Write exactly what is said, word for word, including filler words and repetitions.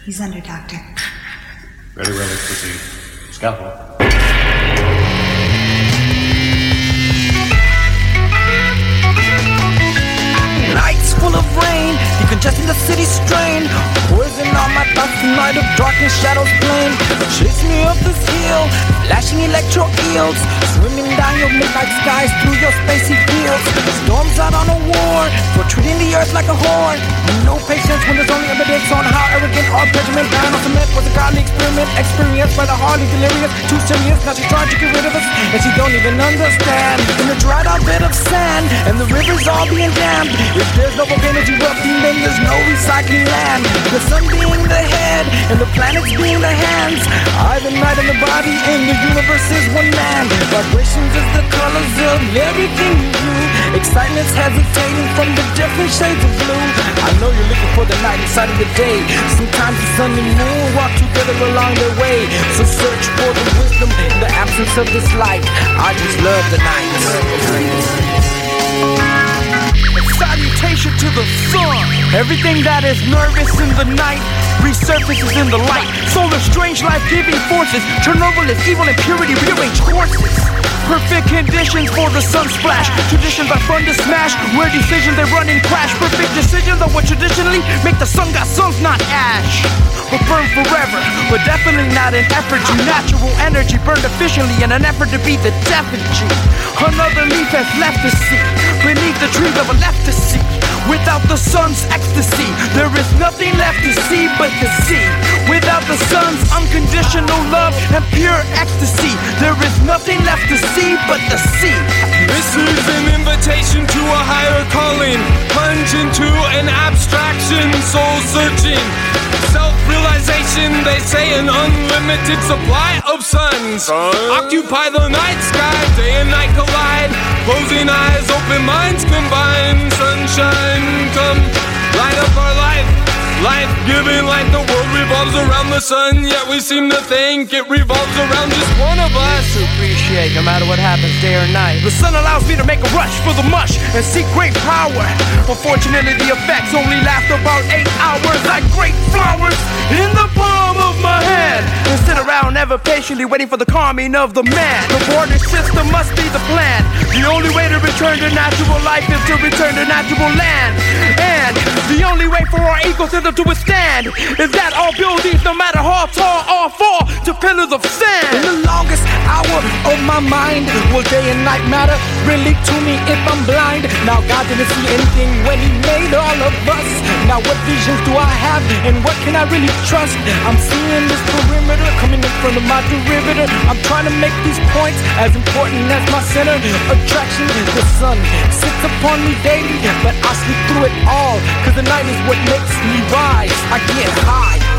He's under, Doctor. Very well, let's proceed. Scalpel. Nights full of rain, decongesting the city strain. Poison on my thoughts tonight of darkness, shadows plain. Chase me up this hill, flashing electro eels. Swimming down your midnight skies through your spacey fields. Storms out on a war, for treating the earth like a whore. No patience when there's only evidence on how arrogant our judgment down on cement was a godly experiment. Experienced by the hardly delirious. Too serious, now she's trying to get rid of us, and she don't even understand. In the dried out bed of sand, and the rivers all being dammed. If there's no volcanoes erupting, then there's no recycling land. The sun being the head, and the planets being the hands. I, the night, and the body, and the universe is one man. Vibrations is the colors of everything you do. Excitement's hesitating from the different shades of blue. I know you're looking for the night inside of the day. Sometimes the sun and moon walk together along their way. So search for the wisdom in the absence of this light. I just love the night. Salutation to the sun. Everything that is nervous in the night resurfaces in the light. Solar strange life-giving forces. Chernobyl is evil impurity, rearrange courses. Perfect conditions for the sun splash. Traditions are fun to smash. Where decisions they run and crash. Perfect decisions are what traditionally make the sun got suns, not ash. But burn forever, but definitely not an effort to natural energy burned efficiently in an effort to beat the death of G. Another leaf has left to see beneath the trees of a left to see. Without the sun's ecstasy, there is nothing left to see but the sea. Without the sun's unconditional love and pure ecstasy, there is nothing left to see but the sea. This is an invitation to a higher calling. Plunge into an abstraction, soul searching. Self-realization, they say an unlimited supply of suns. Sun. Occupy the night sky, day and night collide. Closing eyes, open minds combine. Sunshine, come light up our life. Life-giving like the world revolves around the sun. Yet we seem to think it revolves around just one of us. To appreciate no matter what happens day or night. The sun allows me to make a rush for the mush and seek great power. Unfortunately the effects only last about eight hours. Like great flowers in the palm of my hand. And sit around ever patiently waiting for the calming of the man. The border system must be the plan. The only way to return to natural life is to return to natural land. And the only way for our ecosystem to withstand is that all buildings, no matter how tall, all fall to pillars of sand. In the longest hour of my mind, will day and night matter really to me if I'm blind? Now God didn't see anything when He made all of us. Now what visions do I have and what can I really trust? I'm seeing this perimeter coming in front of my derivative. I'm trying to make these points as important as my center attraction. The sun sits upon me daily, but I sleep through it all, cause the night is what makes me rise. I get high.